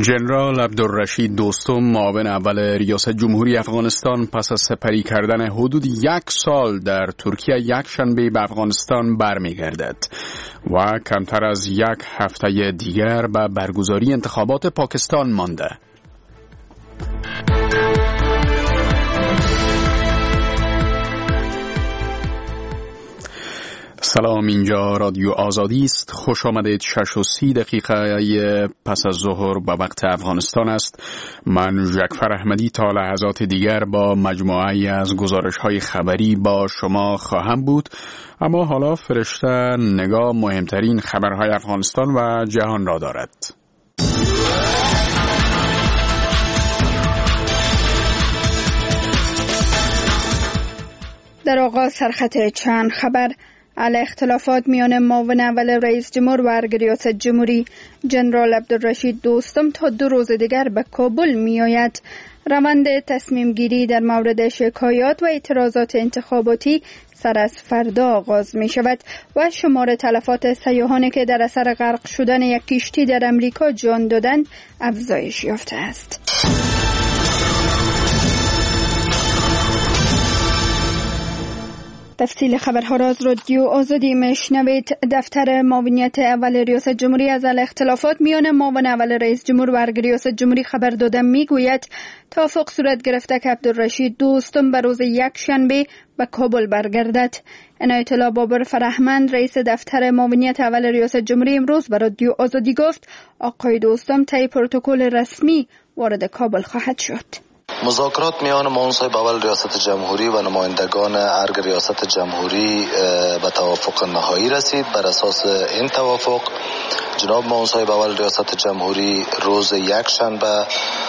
ژنرال عبدالرشید دوستم معاون اول ریاست جمهوری افغانستان پس از سپری کردن حدود 1 سال در ترکیه یک شنبه به افغانستان برمیگردد و کمتر از 1 هفته دیگر به برگزاری انتخابات پاکستان مانده. سلام، اینجا رادیو آزادی است. خوش آمدید. 6:30 پس از ظهر به وقت افغانستان است. من جعفر احمدی تا لحظات دیگر با مجموعه‌ای از گزارش‌های خبری با شما خواهم بود، اما حالا فرشته نگاه مهمترین خبرهای افغانستان و جهان را دارد. در آغاز سرخط چند خبر: اختلافات میان معاون اول رئیس جمهور و ارگ ریاست جمهوری ژنرال عبدالرشید دوستم تا 2 روز دیگر به کابل می آید. روند تصمیم گیری در مورد شکایات و اعتراضات انتخاباتی سر از فردا آغاز می شود و شمار تلفات سیاحانی که در اثر غرق شدن یک کشتی در امریکا جان دادند افزایش یافته است. تفصیل خبرها را از رادیو آزادی میشنوید. دفتر معاونیت اول ریاست جمهوری از اختلافات میان معاون اول رئیس جمهور و ارگ ریاست جمهوری خبر داده. میگوید توافق صورت گرفته که عبدالرشید دوستم به روز 1 شنبه به کابل برگردد. عنایت الله بابر فرهمند رئیس دفتر معاونیت اول ریاست جمهوری امروز به رادیو آزادی گفت آقای دوستم طی پروتکل رسمی وارد کابل خواهد شد. مذاکرات میان معاون صاحب اول ریاست جمهوری و نمایندگان ارگ ریاست جمهوری به توافق نهایی رسید. بر اساس این توافق جناب معاون صاحب اول ریاست جمهوری روز 1 شنبه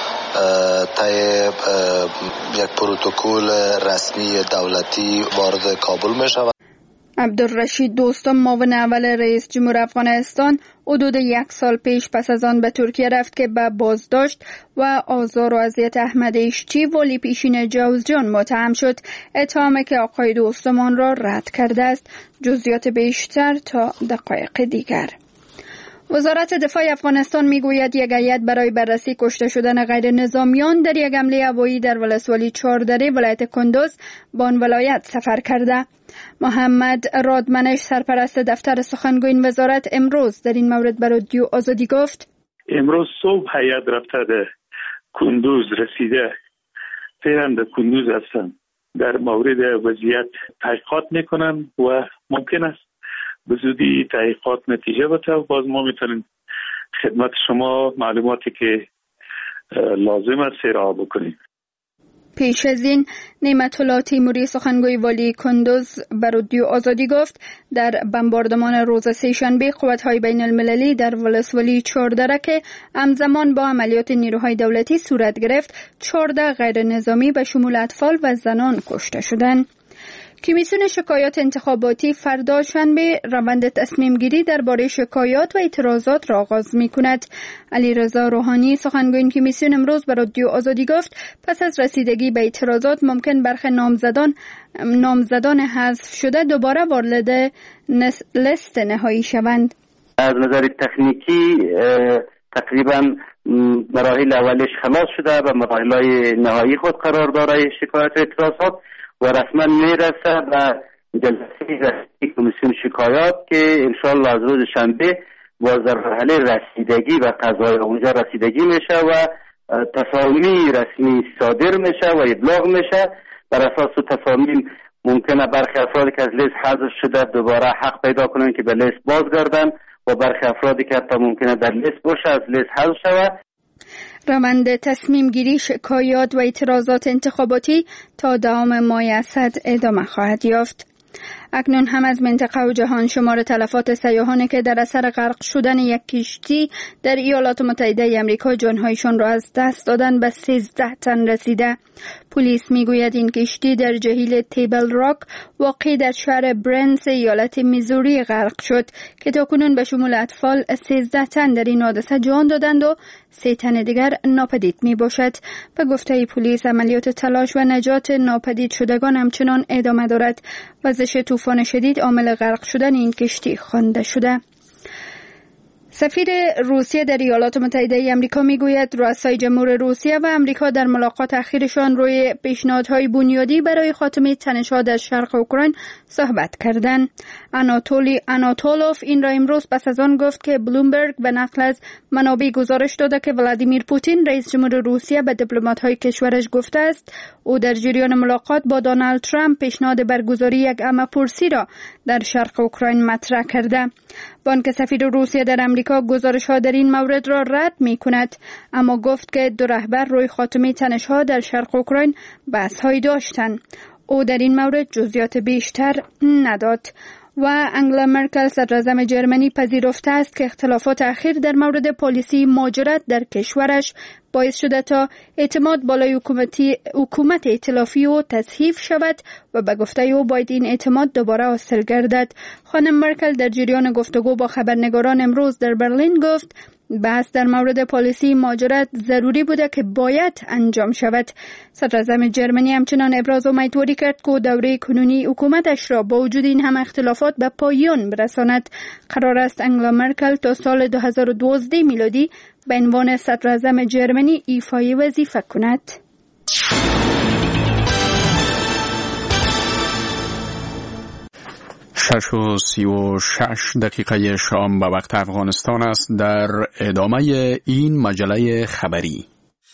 طی یک پروتکل رسمی دولتی وارد کابل می شود. عبدالرشید دوستم معاون اول رئیس جمهور افغانستان حدود 1 سال پیش پس از آن به ترکیه رفت که به بازداشت و آزار و اذیت احمد اشتی ولی پیشین جوزجان متهم شد. اتهامی که آقای دوستم آن را رد کرده است. جزئیات بیشتر تا دقایق دیگر. وزارت دفاع افغانستان میگوید یک هیئت برای بررسی کشته شدن غیر نظامیان در یک حمله هوایی در ولسوالی چهاردره ولایت کندوز به آن ولایت سفر کرده. محمد رادمنش سرپرست دفتر سخنگوی این وزارت امروز در این مورد به رادیو آزادی گفت امروز صبح هیئت رفته در کندوز رسیده. فعلا در کندوز هستن. در مورد وضعیت تحقیقات میکنن و ممکن است به زودی تحقیقات نتیجه بده. باز ما میتونیم خدمت شما معلوماتی که لازم است ارائه بکنیم. پیش از این نعمت الله تیموری سخنگوی والی کندوز به رادیو آزادی گفت در بمباردمان روز 3 شنبه قوت‌های بین المللی در ولسوالی چهاردره که همزمان با عملیات نیروهای دولتی صورت گرفت 14 غیر نظامی به شمول اطفال و زنان کشته شدند. کمیسیون شکایات انتخاباتی فردا شنبه روند تصمیم گیری درباره شکایات و اعتراضات را آغاز می کند. علیرضا روحانی سخنگوی این کمیسیون امروز به رادیو آزادی گفت پس از رسیدگی به اعتراضات ممکن برخی نامزدان حذف شده دوباره وارد لیست نهایی شوند. از نظر تکنیکی تقریبا مراحل اولش خلاص شده و مراحل نهایی خود قرار داره شکایات و اعتراضات و رسما میرسه به جلسه رسمی کمیسیون شکایات که انشالله از روز شنبه با مرحله رسیدگی و قضای اونجا رسیدگی میشه و تصامیم رسمی صادر میشه و ابلاغ میشه. بر اساس تصامیم ممکنه برخی افرادی که از لیست حذف شده دوباره حق پیدا کنن که به لیست بازگردن و برخی افرادی که حتی ممکنه در لیست باشه از لیست حذف شود. روند تصمیم گیری شکایات و اعتراضات انتخاباتی تا 10 ماه اسد ادامه خواهد یافت. اکنون هم از منطقه و جهان شمار تلفات سیاحانی که در اثر غرق شدن یک کشتی در ایالات متحده آمریکا جانهایشان را از دست دادن به 13 تن رسیده. پلیس میگوید این کشتی در جهیل تیبل راک واقع در شهر برنس ایالت میزوری غرق شد که تاکنون به شمول اطفال 13 تن در این حادثه جان دادند و 3 تن دیگر ناپدید می باشد. به گفته پلیس عملیات تلاش و نجات ناپدید شدگان همچنان ادامه دارد. وزش طوفان شدید عامل غرق شدن این کشتی خوانده شده. سفیر روسیه در ایالات متحده آمریکا میگوید رؤسای جمهور روسیه و آمریکا در ملاقات اخیرشان روی پیشنهادهای بنیادی برای خاتمه تنش‌ها در شرق اوکراین صحبت کردند. آناتولوف این را امروز پس از آن گفت که بلومبرگ به نقل از منابع گزارش داده که ولادیمیر پوتین رئیس جمهور روسیه به دیپلمات‌های کشورش گفته است او در جریان ملاقات با دونالد ترامپ پیشنهاد برگزاری یک همه‌پرسی را در شرق اوکراین مطرح کرده. بانک سفیر روسیه در آمریکا گزارش‌ها در این مورد را رد می‌کند، اما گفت که دو رهبر روی خاتمه تنش‌ها در شرق اوکراین بحث‌هایی داشتند. او در این مورد جزئیات بیشتر نداد. و انگلا مرکل صدراعظم جرمنی پذیرفته است که اختلافات اخیر در مورد پالیسی مهاجرت در کشورش باعث شده تا اعتماد بالای حکومت ائتلافی او تضعیف شود و به گفته او باید این اعتماد دوباره حاصل گردد. خانم مرکل در جریان گفتگو با خبرنگاران امروز در برلین گفت بحث در مورد پالیسی مهاجرت ضروری بوده که باید انجام شود. صدراعظم جرمنی همچنان ابراز امیدواری کرد که دوره کنونی حکومتش را با وجود این همه اختلافات به پایان برساند. قرار است انگلا مرکل تا سال 2012 میلادی به عنوان صدراعظم جرمنی ایفای وظیفه کند. 6:36 شام به وقت افغانستان است. در ادامه این مجله خبری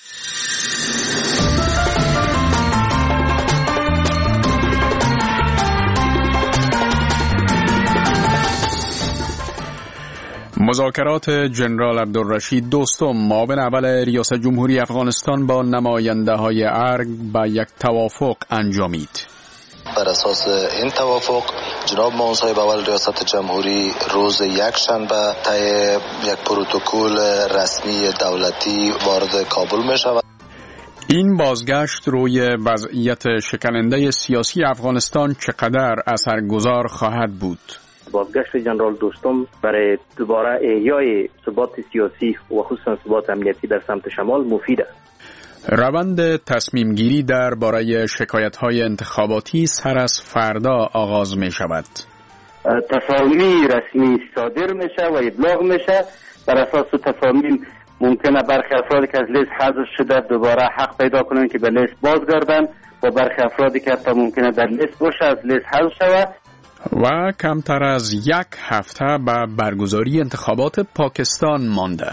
مذاکرات جنرال عبدالرشید دوستم معاون اول ریاست جمهوری افغانستان با نماینده های ارگ به یک توافق انجامید. بر اساس این توافق جناب معاون صاحب اول ریاست جمهوری روز یکشنبه طی یک پروتکل رسمی دولتی وارد کابل می شود. این بازگشت روی وضعیت شکننده سیاسی افغانستان چقدر اثرگذار خواهد بود؟ بازگشت جنرال دوستم برای دوباره احیای ثبات سیاسی و خصوصا ثبات امنیتی در سمت شمال مفید است. روند تصمیم گیری درباره شکایت‌های انتخاباتی سر از فردا آغاز می شود. تصامیم رسمی صادر میشه و ابلاغ میشه. بر اساس تصامیم ممکنه برخی افرادی که از لیست حذف شده دوباره حق پیدا کنن که به لیست بازگردن و برخی افرادی که حتی ممکنه در لیست باشه از لیست حذف شود. و کمتر از یک هفته به برگزاری انتخابات پاکستان مانده.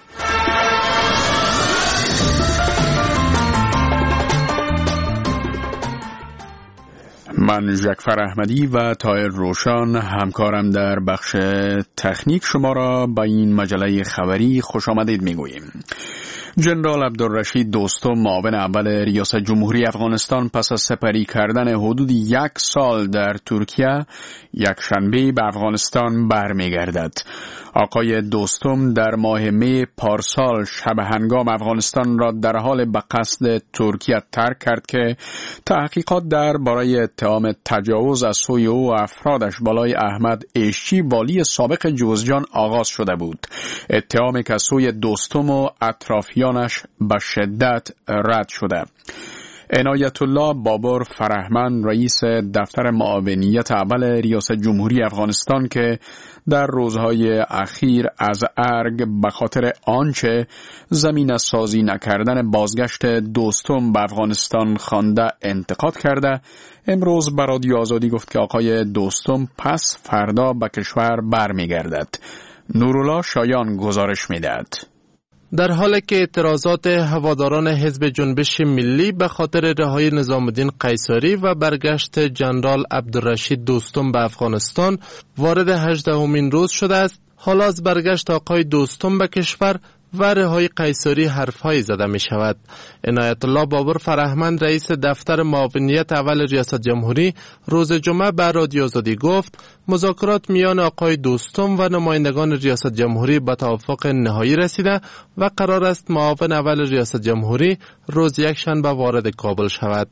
من جعفر احمدی و طاهر روشن همکارم در بخش تکنیک شما را با این مجله خبری خوش آمدید میگوییم. جنرال عبدالرشید دوستم معاون اول ریاست جمهوری افغانستان پس از سپری کردن حدود 1 سال در ترکیه یک شنبه به افغانستان برمیگردد. آقای دوستم در ماه می پارسال شب هنگام افغانستان را در حال به قصد ترکیه ترک کرد که تحقیقات درباره اتهام تجاوز از سوی او و افرادش بالای احمد عشچی والی سابق جوزجان آغاز شده بود. اتهامی که سوی دوستم و اطرافیانش به شدت رد شده. عنایت الله بابر فرهمند رئیس دفتر معاونیت اول ریاست جمهوری افغانستان که در روزهای اخیر از ارگ به خاطر آنچه زمینه سازی نکردن بازگشت دوستم به افغانستان خوانده انتقاد کرده، امروز به رادیو آزادی گفت که آقای دوستم پس فردا به کشور برمیگردد. نورالله شایان گزارش میدهد. در حالی که اعتراضات هواداران حزب جنبش ملی به خاطر رهایی نظام الدین قیصری و برگشت جنرال عبدالرشید دوستم به افغانستان وارد 18مین روز شده است، حالا از برگشت آقای دوستم به کشور و رهایی قیصری حرفهایی زده می شود. عنایت الله بابر فرهمند رئیس دفتر معاونیت اول ریاست جمهوری روز جمعه به رادیو آزادی گفت مذاکرات میان آقای دوستم و نمایندگان ریاست جمهوری به توافق نهایی رسیده و قرار است معاون اول ریاست جمهوری روز یکشنبه وارد کابل شود.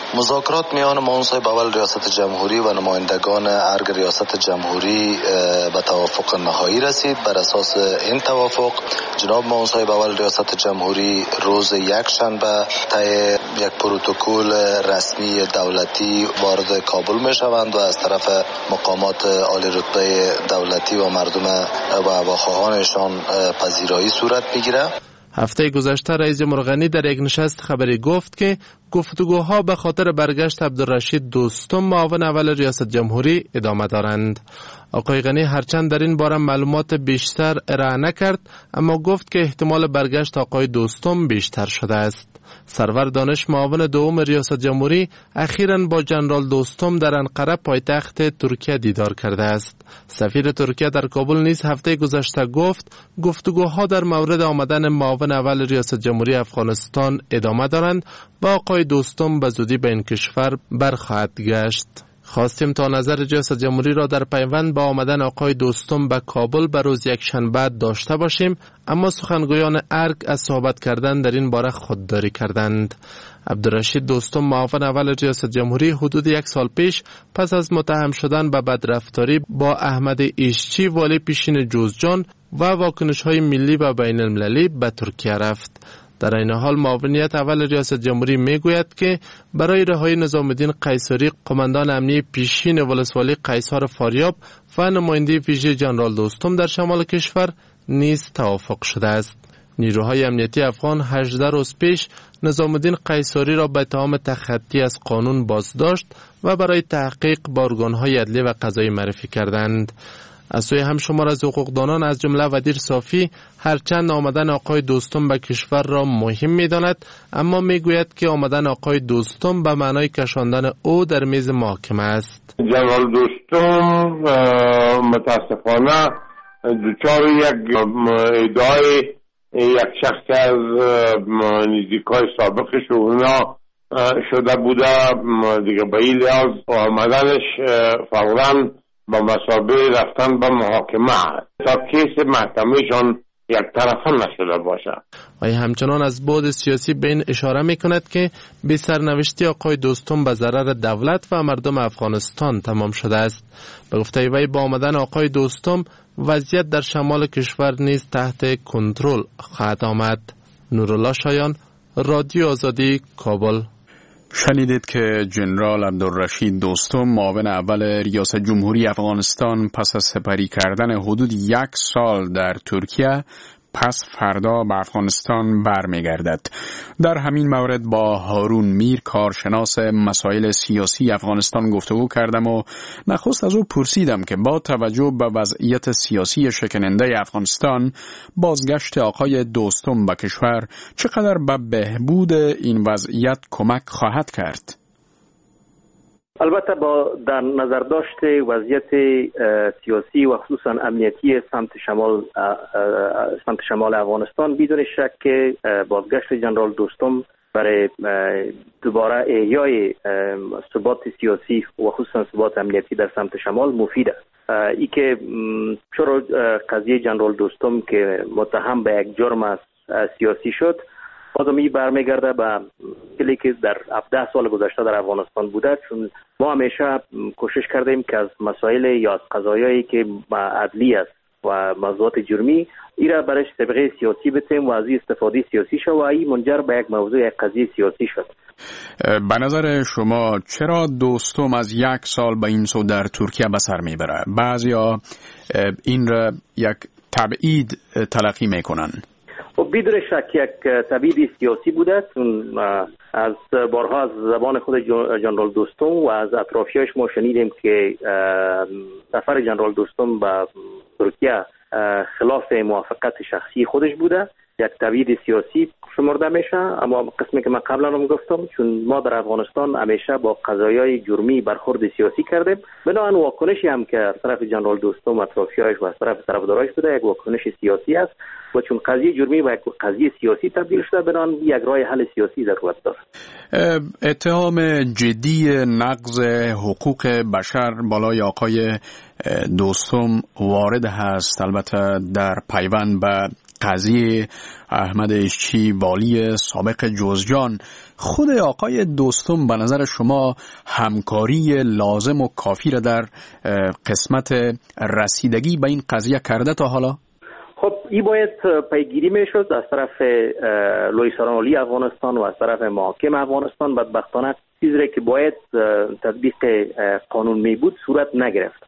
مذاکرات میان منصب اول ریاست جمهوری و نمایندگان ارگ ریاست جمهوری به توافق نهایی رسید. بر اساس این توافق جناب منصب اول ریاست جمهوری روز یکشنبه طی یک پروتکل رسمی دولتی وارد کابل می شوند و از طرف مقامات عالی رتبه دولتی و مردم و هواخواهانشان پذیرایی صورت میگیره. هفته گذشته رئیس جمهور غنی در یک نشست خبری گفت که گفتگوها به خاطر برگشت عبدالرشید دوستم معاون اول ریاست جمهوری ادامه دارند. آقای غنی هرچند در این باره معلومات بیشتر ارائه نکرد، اما گفت که احتمال برگشت آقای دوستم بیشتر شده است. سرور دانش معاون دوم ریاست جمهوری اخیراً با جنرال دوستم در انقره پایتخت ترکیه دیدار کرده است. سفیر ترکیه در کابل نیز هفته گذشته گفت گفتگوها در مورد آمدن معاون اول ریاست جمهوری افغانستان ادامه دارند و آقای دوستم به زودی به این کشور برخواهد گشت. خواستیم تا نظر ریاست جمهوری را در پیوند با آمدن آقای دوستم به کابل به روز یکشنبه داشته باشیم، اما سخنگویان ارگ از صحبت کردن در این باره خودداری کردند. عبدالرشید دوستم معاون اول ریاست جمهوری حدود یک سال پیش پس از متهم شدن به بدرفتاری با احمد ایشچی والی پیشین جوزجان و واکنش‌های ملی و بین المللی به ترکیه رفت. در این حال معاونیت اول ریاست جمهوری میگوید که برای رهایی نظام الدین قیصری قماندان امنی پیشین ولسوالی قیصر فاریاب و نماینده ویژه جنرال دوستم در شمال کشور نیز توافق شده است. نیروهای امنیتی افغان 18 روز پیش نظام الدین قیصری را به اتهام تخطی از قانون بازداشت و برای تحقیق با ارگان‌های عدلی و قضایی معرفی کردند. از سوی هم شمار از حقوقدانان از جمله وزیر صافی هرچند آمدن آقای دوستم به کشور را مهم می‌داند، اما میگوید که آمدن آقای دوستم به معنای کشاندن او در میز محاکمه است. جنرال دوستم متاسفانه دچار یک ادعای یک شخص از نزدیکای سابقش اونا شده بوده، دیگه به این لحاظ آمدنش فوراً با مثابه رفتن به محاکمه تا کیس محکمهشان یک طرفه نشده باشد. و همچنان از بعد سیاسی به این اشاره می کند که بی سرنوشتی آقای دوستم به ضرر دولت و مردم افغانستان تمام شده است. به گفته وی با آمدن آقای دوستم وضعیت در شمال کشور نیز تحت کنترل خواهد آمد. نورالله شایان، رادیو آزادی، کابل. شنیدید که جنرال عبدالرشید دوستم معاون اول ریاست جمهوری افغانستان پس از سپری کردن حدود 1 سال در ترکیه پس فردا به افغانستان برمیگردد. در همین مورد با هارون میر کارشناس مسائل سیاسی افغانستان گفتگو کردم و نخست از او پرسیدم که با توجه به وضعیت سیاسی شکننده افغانستان بازگشت آقای دوستم به کشور چقدر به بهبود این وضعیت کمک خواهد کرد. البته با در نظر داشت وضعیت سیاسی و خصوصا امنیتی سمت شمال افغانستان بدون شک که بازگشت جنرال دوستم برای دوباره احیای ثبات سیاسی و خصوصا ثبات امنیتی در سمت شمال مفید است. ای که چرا قضیه جنرال دوستم که متهم به یک جرم سیاسی شد بازمی برمیگرده به کلی که در 17 سال گذشته در افغانستان بوده، چون ما همیشه کوشش کردیم که از مسائل یا از قضایایی که عدلی است و موضوعات جرمی ایرا برش طبقه سیاسی بتیم و از استفاده سیاسی شد و این منجر به یک موضوع یک قضیه سیاسی شد. به نظر شما چرا دوستم از 1 سال به این سو در ترکیه به سر میبره؟ بعضیا این را یک تبعید تلقی میکنن. بدون شک یک تبعید سیاسی بوده، چون از بارها از زبان خود جنرال دوستم و از اطرافیاش ما شنیدیم که سفر جنرال دوستم به ترکیه خلاف موافقت شخصی خودش بوده، یک تبعید سیاسی شمرده میشه. اما قسمی که من قبلا هم گفتم، چون ما در افغانستان همیشه با قضایای جرمی برخورد سیاسی کردیم، بنابراین واکنشی هم که از طرف جنرال دوستم و اطرافیاش و از طرف طرفدارایش بوده یک واکنش سیاسی است و چون قضیه جرمی و یک قضیه سیاسی تبدیل شده، بنابراین یک راه حل سیاسی ضرورت داره. اتهام جدی نقض حقوق بشر بالای آقای دوستم وارد هست، البته در پیوند به قضیه احمد اشچی والی سابق جوزجان، خود آقای دوستم به نظر شما همکاری لازم و کافی را در قسمت رسیدگی به این قضیه کرده تا حالا؟ خب این باید پیگیری میشد از طرف لوی سران افغانستان و از طرف محاکم افغانستان. بدبختانه چیزی که باید تطبیق قانون می بود صورت نگرفت.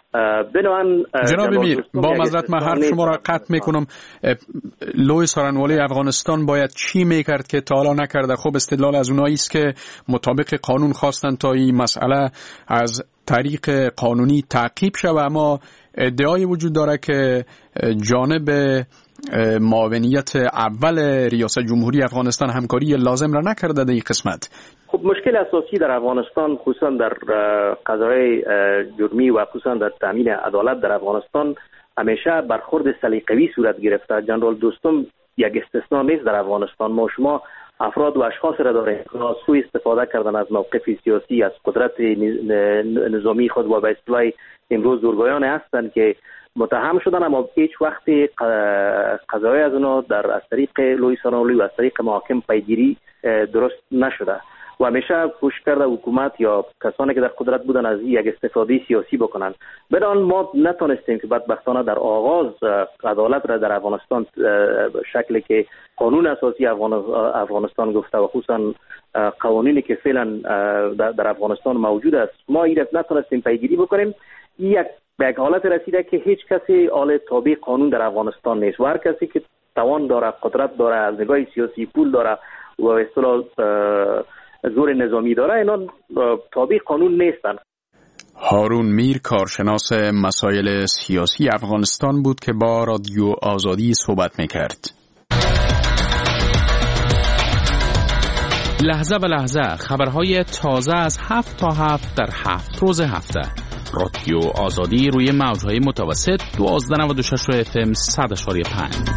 جناب میر، با معذرت من حرف شما را قطع میکنم. لوی سارنوالی افغانستان باید چی میکرد که تا حالا نکرده؟ خب استدلال از اونایی است که مطابق قانون خواستن تا این مسئله از طریق قانونی تعقیب شود، اما ادعای وجود داره که جانب معاونیت اول ریاست جمهوری افغانستان همکاری لازم را نکرده در این قسمت. خب مشکل اساسی در افغانستان خصوصا در قضایای جرمی و خصوصا در تامین عدالت در افغانستان همیشه برخورد سلیقه‌ای صورت گرفته. جنرال دوستم یک استثنا نیست در افغانستان. ما شما افراد و اشخاص را داریم که سوء استفاده کردن از موقف سیاسی، از قدرت نظامی خود و به اصطلاح امروز زورگویان هستند که متهم شدن، اما هیچ وقت قضایی از اونا از طریق لوی سرانوالی و از طریق محاکم پیگیری درست نشده و همیشه کوشش کرده حکومت یا کسانی که در قدرت بودن از یک استفاده سیاسی بکنن. بدان ما نتونستیم که بدبختانه در آغاز عدالت را در افغانستان شکلی که قانون اساسی افغانستان گفته و خصوصا قوانینی که فعلا در افغانستان موجود است، ما این نتونستیم پیگیری بکنیم. یک حالت رسیده که هیچ کسی آل تابع قانون در افغانستان نیست و هر کسی که توان داره، قدرت داره، از نگاه سیاسی پول داره و به اصطلاح زور نظامی داره، اینا تابع قانون نیستن. هارون میر، کارشناس مسائل سیاسی افغانستان بود که با رادیو آزادی صحبت میکرد. لحظه به لحظه خبرهای تازه از 7 تا 7 در 7 روز هفته. رادیو آزادی روی موجهای متوسط 1296 FM 100.5.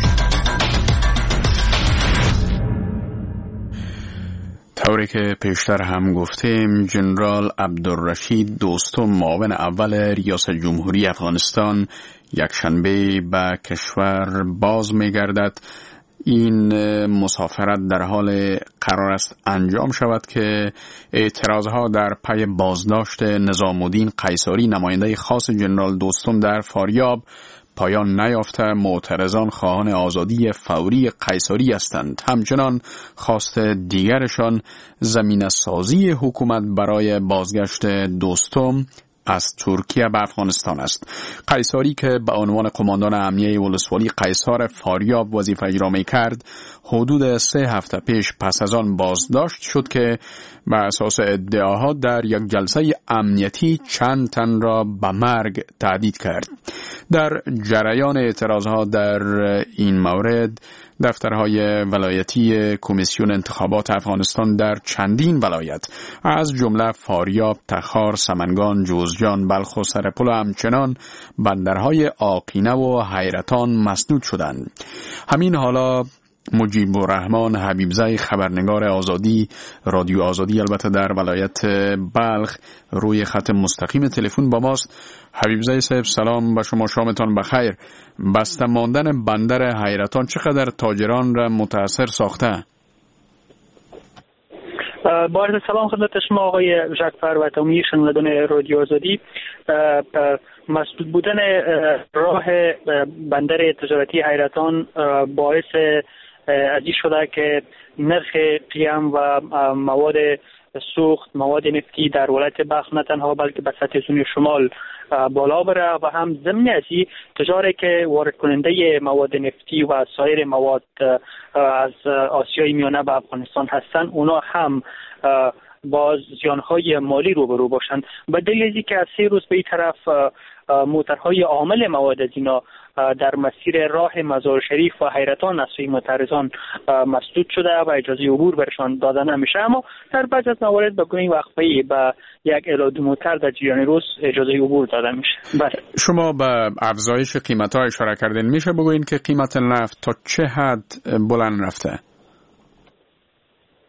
طوری که پیشتر هم گفتیم، جنرال عبدالرشید دوستم معاون اول ریاست جمهوری افغانستان یکشنبه به کشور باز می‌گردد. این مسافرت در حال قرار است انجام شود که اعتراضها در پی بازداشت نظام الدین قیصاری، نماینده خاص جنرال دوستم در فاریاب، پایان نیافته. معترضان خواهان آزادی فوری قیصاری هستند. همچنان خواست دیگرشان زمینه سازی حکومت برای بازگشت دوستم از ترکیه به افغانستان است. قیصاری که به عنوان قماندان امنیه ولسوالی قیصار فاریاب وظیفه اجرا می‌کرد، حدود 3 هفته پیش پس از آن بازداشت شد که بر اساس ادعاها در یک جلسه امنیتی چند تن را به مرگ تهدید کرد. در جریان اعتراضها در این مورد، دفترهای ولایتی کمیسیون انتخابات افغانستان در چندین ولایت از جمله فاریاب، تخار، سمنگان، جوزجان، بلخ و سرپل و همچنان بندرهای آقینه و حیرتان مسدود شدند. همین حالا مجیب الرحمن حبیبزی، خبرنگار آزادی، رادیو آزادی البته در ولایت بلخ، روی خط مستقیم تلفن با ماست. حبیبزی صاحب سلام، با شما، شامتان بخیر. بسته ماندن بندر حیرتان چقدر تاجران را متاثر ساخته؟ با عرض سلام خدمت شما آقای جعفر و تمامی شنوندگان رادیو آزادی. مسدود بودن راه بندر تجارتی حیرتان باعث ازی شده که نرخ قیم و مواد سوخت، مواد نفتی در ولایت بلخ نه تنها بلکه به سطح جنوب شمال بالا بره و هم ضمن ازی تجاری که وارد کننده مواد نفتی و سایر مواد از آسیای میانه به افغانستان هستند، اونا هم با زیانهای مالی روبرو باشند. به دلیل که از 3 روز به این طرف موترهای عامل مواد از اینا در مسیر راه مزار شریف و حیرتان از سوی معترضان مسدود شده و اجازه عبور برشان داده نمیشه، اما در بعضی از موارد به گونه وقفه‌ای به 1 الی 2 موتر در جریان روز اجازه عبور داده میشه. بله. شما به افزایش قیمت‌ها اشاره کردین، میشه بگوین که قیمت نفت تا چه حد بلند رفته؟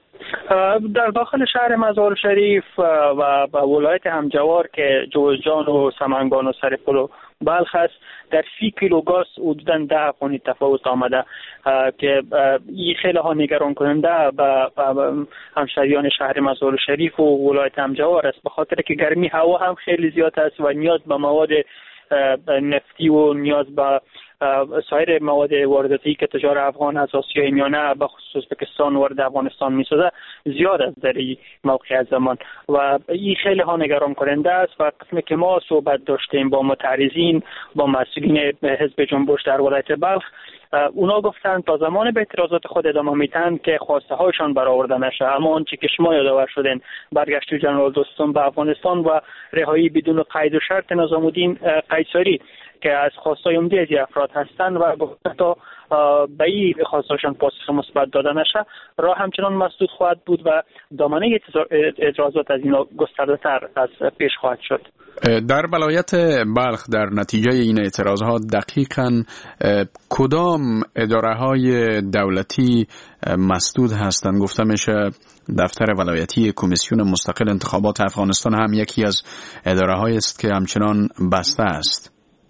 در داخل شهر مزار شریف و ولایت همجوار که جوزجان و سمنگان و سرپل و بلخ است، در 30 کیلو گاز حدوداً 10 فونت تفاوت آمده که این خیلی ها نگران کننده به همشهریان شهر مزار شریف و ولایت همجوار است، به خاطر که گرمی هوا هم خیلی زیاد است و نیاز به مواد نفتی و نیاز به سایر مواد وارداتی که تجار افغان از آسیای میانه به خصوص پاکستان وارد افغانستان می‌سازه زیاد است در این موقع زمان و این خیلی ها نگران کننده است. و قسمی که ما صحبت داشتیم با متعرضین، با مسئولین حزب جنبش در ولایت بلخ، اونا گفتن تا زمان به اعتراضات خود ادامه میتن که خواسته هایشان برآورده نشه. اما آنچه که شما یادآور شدین، برگشت جنرال دوستم به افغانستان و رهایی بدون قید و شرط نظامالدین قیصری که از خواستای عمده از افراد هستند و تا به این خواستاشان پاسخ مثبت داده نشه، راه همچنان مسدود خواهد بود و دامنه اعتراضات از اینا گسترده‌تر از پیش خواهد شد. در ولایت بلخ در نتیجه این اعتراضات دقیقاً کدام اداره‌های دولتی مسدود هستند؟ گفته میشه دفتر ولایتی کمیسیون مستقل انتخابات افغانستان هم یکی از اداره‌هایی است که همچنان بسته است.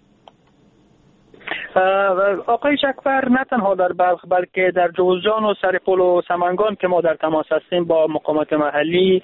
آقای شکفر، نه تنها در بلخ بلکه در جوزجان و سرپل و سمنگان که ما در تماس هستیم با مقامات محلی،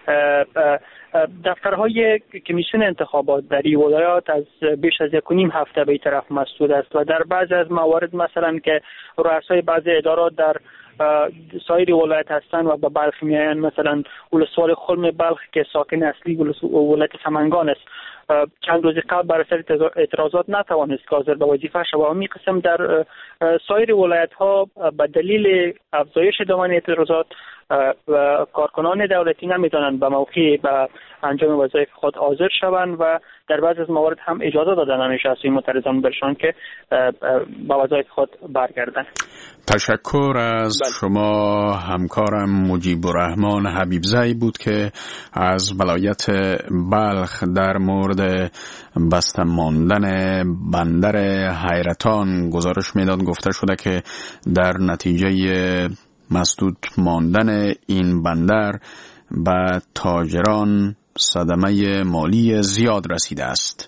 دفترهای کمیسیون انتخابات در این ولایات از بیش از 1.5 هفته به این طرف مسدود است و در بعضی از موارد مثلا که رؤسای بعضی ادارات در سایر ولایت هستند و به بلخ میآیند، مثلا ولسوال خلم بلخ که ساکن اصلی ولایت سمنگان است، چند روز قبل بر اثر اعتراضات نتوانست حاضر به وظیفه شود. و می قسم در سایر ولایت ها به دلیل افزایش دامنه اعتراضات و کارکنان دولتی نمیتونن به موقع به انجام وظایف خود حاضر شوند و در بعض از موارد هم اجازه داده نمیشه از این معترضان برشان که به وظایف خود برگردن. تشکر از شما. همکارم مجیب الرحمن حبیبزی بود که از ولایت بلخ در مورد بسته ماندن بندر حیرتان گزارش میداد. گفته شده که در نتیجه مسدود ماندن این بندر به تاجران صدمه مالی زیاد رسیده است.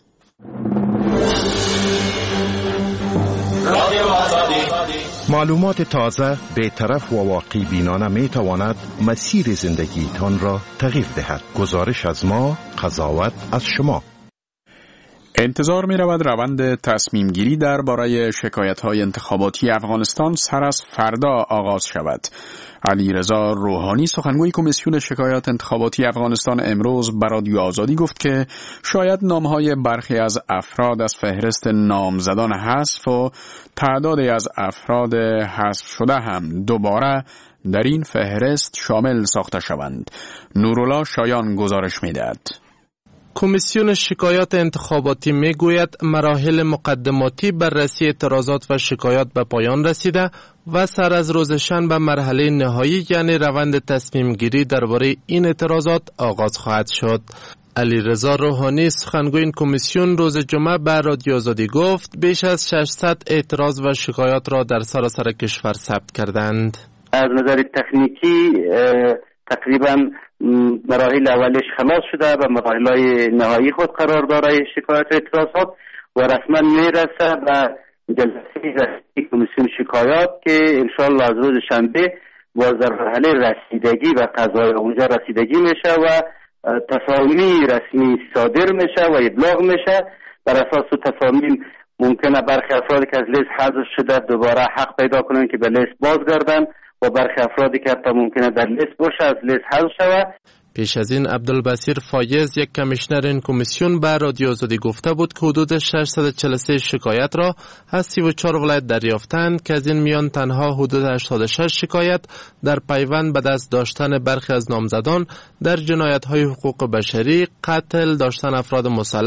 معلومات تازه، بی‌طرف و واقع بینانه می تواند مسیر زندگیتان را تغییر دهد. گزارش از ما، قضاوت از شما. انتظار می رود روند تصمیم گیری درباره شکایت‌های انتخاباتی افغانستان سر از فردا آغاز شود. علیرضا روحانی سخنگوی کمیسیون شکایات انتخاباتی افغانستان امروز به رادیو آزادی گفت که شاید نام‌های برخی از افراد از فهرست نامزدان حذف و تعدادی از افراد حذف شده هم دوباره در این فهرست شامل ساخته شوند. نورالله شایان گزارش می‌دهد. کمیسیون شکایات انتخاباتی میگوید مراحل مقدماتی بررسی اعتراضات و شکایات به پایان رسیده و سر از روز شنبه مرحله نهایی یعنی روند تصمیم گیری درباره این اعتراضات آغاز خواهد شد. علیرضا روحانی سخنگوی این کمیسیون روز جمعه به رادیو آزادی گفت بیش از 600 اعتراض و شکایات را در سراسر کشور ثبت کردند. از نظر تکنیکی تقریبا مراحل اولش خلاص شده و مراحل نهایی خود قرار داره شکایت اعتراضات و رسما میرسه به جلسه رسمی کمیسیون شکایات که انشالله از روز شنبه با مرحله رسیدگی و قضای اونجا رسیدگی میشه و تصامیم رسمی صادر میشه و ابلاغ میشه. بر اساس تصامیم ممکنه برخی افرادی که از لیست حذف شده دوباره حق پیدا کنن که به لیست بازگردن و برخی افرادی که حتی ممکنه در لیست باشه از لیست حذف شود. پیش از این عبدالبصیر فایز یک کمیشنر این کمیسیون به رادیو آزادی گفته بود که حدود 643 شکایت را از 34 ولایت دریافتند که از این میان تنها حدود 86 شکایت در پیوند به دست داشتن برخی از نامزدان در جنایت‌های حقوق بشری، قتل، داشتن افراد مسلح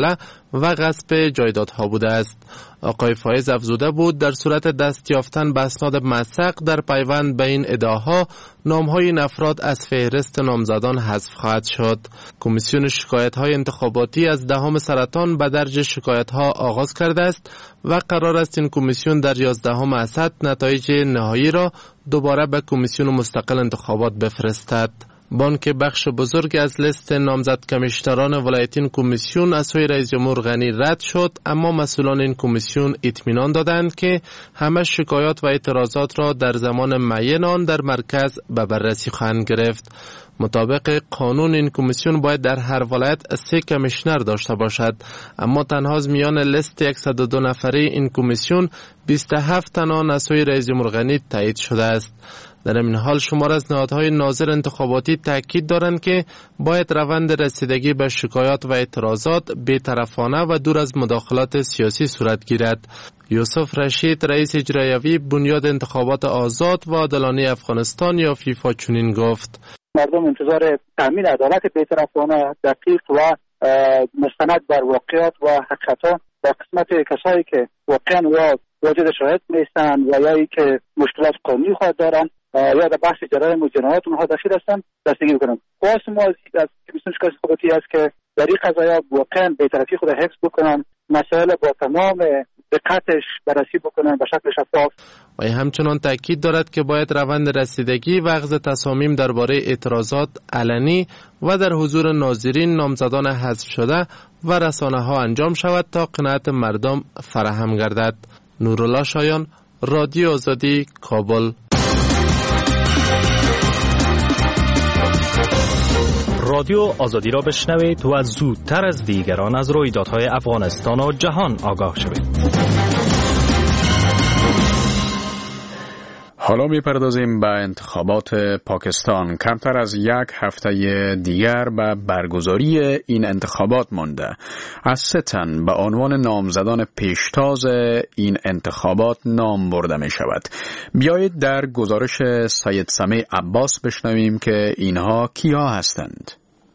و غصب جایدادها بوده است. آقای فایز افزوده بود در صورت دست یافتن به اسناد موثق در پیوند به این ادعاها نام‌های این افراد از فهرست نامزدان حذف خواهد شد. کمیسیون شکایت‌های انتخاباتی از 10 سرطان به درج شکایت‌ها آغاز کرده است و قرار است این کمیسیون در 11 اسد نتایج نهایی را دوباره به کمیسیون مستقل انتخابات بفرستد. بانک بخش بزرگ از لیست نامزد کمیشنران ولایتی کمیسیون از سوی رئیس جمهور غنی رد شد، اما مسئولان این کمیسیون اطمینان دادند که همه شکایات و اعتراضات را در زمان معین آن در مرکز به بررسی خواهند گرفت. مطابق قانون این کمیسیون باید در هر ولایت 3 کمیشنر داشته باشد، اما تنها از میان لیست 102 نفره این کمیسیون 27 تن از سوی رئیس جمهور غنی تایید شده است. در این حال شمار از نهادهای ناظر انتخاباتی تاکید دارند که باید روند رسیدگی به شکایات و اعتراضات بی‌طرفانه و دور از مداخلات سیاسی صورت گیرد. یوسف رشید رئیس اجرایی بنیاد انتخابات آزاد و عادلانه افغانستان یا فیفا چنین گفت: مردم انتظار تامین عدالت بی‌طرفانه، دقیق و مستند بر واقعیات و حقیقت‌ها در قسمت کسایی که واقعا واجد شاهد نیستند و یا که مشکلات قانونی خود دارند یا در بحث جرایم و جنایات اونها دخیل هستند دستگیر کنند. خواست ما از کمیسیون شکایت انتخاباتی است که در این قضایا واقعا بی‌طرفی خود حفظ بکنند، مسائل با تمام دقتش بررسی بکنند به شکل شفاف. و همچنان تاکید دارد که باید روند رسیدگی و اخذ تصامیم درباره اعتراضات علنی و در حضور ناظرین نامزدان حذف شده و رسانه‌ها انجام شود تا قناعت مردم فراهم گردد. نورالله شایان، رادیو آزادی، کابل. رادیو آزادی را بشنوید و زودتر از دیگران از رویدادهای افغانستان و جهان آگاه شوید. حالا میپردازیم به انتخابات پاکستان. کمتر از 1 هفته دیگر به برگزاری این انتخابات مانده. از 3 تن به عنوان نامزدان پیشتاز این انتخابات نام برده می شود. بیایید در گزارش سید سمیع عباس بشنویم که اینها کیا هستند.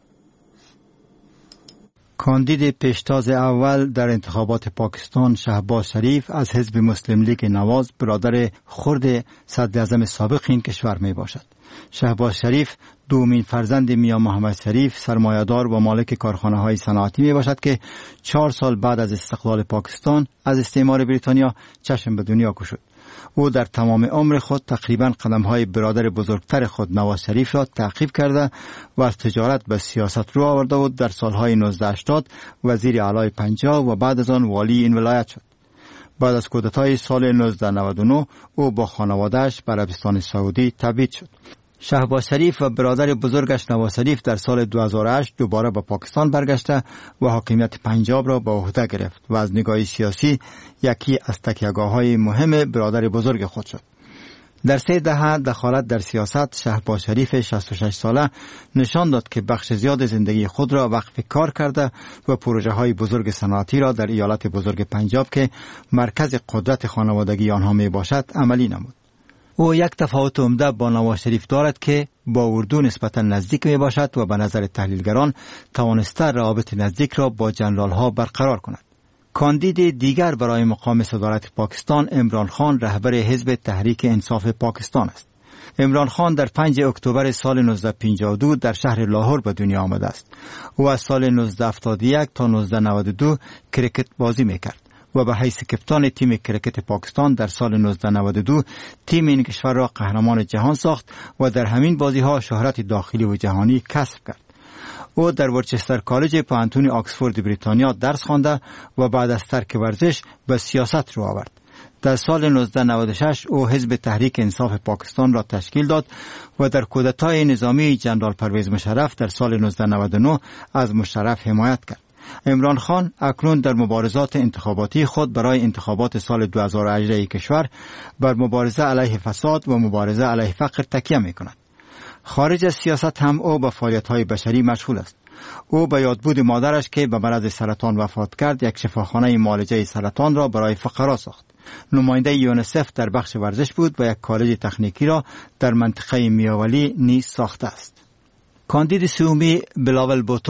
کاندید پیشتاز اول در انتخابات پاکستان شهباز شریف از حزب مسلم لیگ نواز برادر خرد صدراعظم سابق این کشور می باشد. شهباز شریف دومین فرزند میاں محمد شریف سرمایه‌دار و مالک کارخانه‌های صنعتی می باشد که 4 سال بعد از استقلال پاکستان از استعمار بریتانیا چشم به دنیا گشود. او در تمام عمر خود تقریباً قدم‌های برادر بزرگتر خود نواز شریف را تعقیب کرده و از تجارت به سیاست رو آورده بود. در سالهای 1980 وزیر اعلی پنجاب و بعد از آن والی این ولایت شد. بعد از کودتای سال 1999 او با خانواده‌اش به عربستان سعودی تبعید شد. شهباز شریف و برادر بزرگش نواز شریف در سال 2008 دوباره به پاکستان برگشته و حاکمیت پنجاب را به عهده گرفت و از نگاه سیاسی یکی از تکیه‌گاه‌های مهم برادر بزرگ خود شد. در 3 دهه دخالت در سیاست شهباز شریف 66 ساله نشان داد که بخش زیاد زندگی خود را وقف کار کرده و پروژه‌های بزرگ صنعتی را در ایالت بزرگ پنجاب که مرکز قدرت خانوادگی آنها می باشد عملی نمود. او یک تفاوت عمده با نواز شریف دارد که با اردو نسبتا نزدیک می باشد و به نظر تحلیلگران توانسته روابط نزدیک را با جنرال ها برقرار کند. کاندید دیگر برای مقام صدارت پاکستان عمران خان رهبر حزب تحریک انصاف پاکستان است. عمران خان در 5 اکتبر سال 1952 در شهر لاهور به دنیا آمده است. او از سال 1971 تا 1992 کرکت بازی میکرد و به حیث کپتان تیم کرکت پاکستان در سال 1992 تیم این کشور را قهرمان جهان ساخت و در همین بازی‌ها شهرت داخلی و جهانی کسب کرد. او در ورچستر کالج پوهنتون آکسفورد بریتانیا درس خوانده و بعد از ترک ورزش به سیاست رو آورد. در سال 1996 او حزب تحریک انصاف پاکستان را تشکیل داد و در کودتای نظامی جنرال پرویز مشرف در سال 1999 از مشرف حمایت کرد. عمران خان اکنون در مبارزات انتخاباتی خود برای انتخابات سال 2018 کشور بر مبارزه علیه فساد و مبارزه علیه فقر تکیه می کند. خارج از سیاست هم او به فعالیت‌های بشری مشغول است. او به یادبود مادرش که به مرض سرطان وفات کرد یک شفاخانه معالجه سرطان را برای فقرا ساخت. نماینده یونیسف در بخش ورزش بود و یک کالج تکنیکی را در منطقه میاولی نیز ساخته است. کاندید سومی بلاول بوتو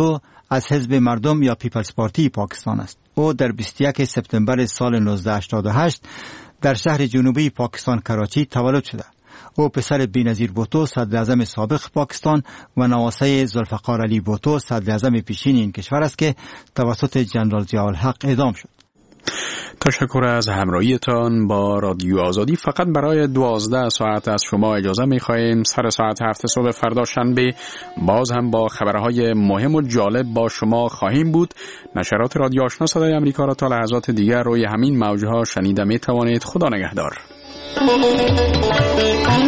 از حزب مردم یا پیپلز پارتی پاکستان است. او در 21 سپتامبر سال 1988 در شهر جنوبی پاکستان کراچی تولد شده. او پسر بینظیر بوتو صدر اعظم سابق پاکستان و نواسه ذوالفقار علی بوتو صدر اعظم پیشین این کشور است که توسط جنرال ضیاءالحق اعدام شد. تشکر از همراهیتان با رادیو آزادی. فقط برای 12 ساعت از شما اجازه می‌خواهیم سر ساعت 7 صبح فردا شنبه باز هم با خبرهای مهم و جالب با شما خواهیم بود. نشرات رادیو آشنا صدای آمریکا را تا لحظات دیگر روی همین موج‌ها شنیده می‌توانید. خدا نگهدار.